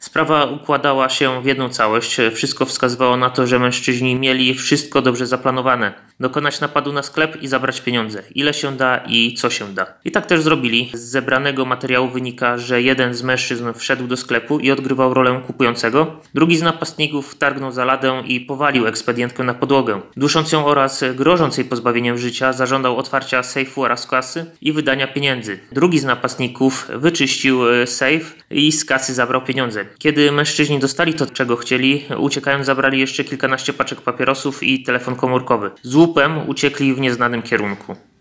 Sprawa układała się w jedną całość. Wszystko wskazywało na to, że mężczyźni mieli wszystko dobrze zaplanowane. Dokonać napadu na sklep i zabrać pieniądze. Ile się da i co się da. I tak też zrobili. Z zebranego materiału wynika, że jeden z mężczyzn wszedł do sklepu i odgrywał rolę kupującego. Drugi z napastników wtargnął za ladę i powalił ekspedientkę na podłogę. Dusząc ją oraz grożąc jej pozbawieniem życia, zażądał otwarcia sejfu oraz kasy i wydania pieniędzy. Drugi z napastników wyczyścił sejf i z kasy zabrał pieniądze. Kiedy mężczyźni dostali to, czego chcieli, uciekając zabrali jeszcze kilkanaście paczek papierosów i telefon komórkowy. Z łupem uciekli w nieznanym kierunku.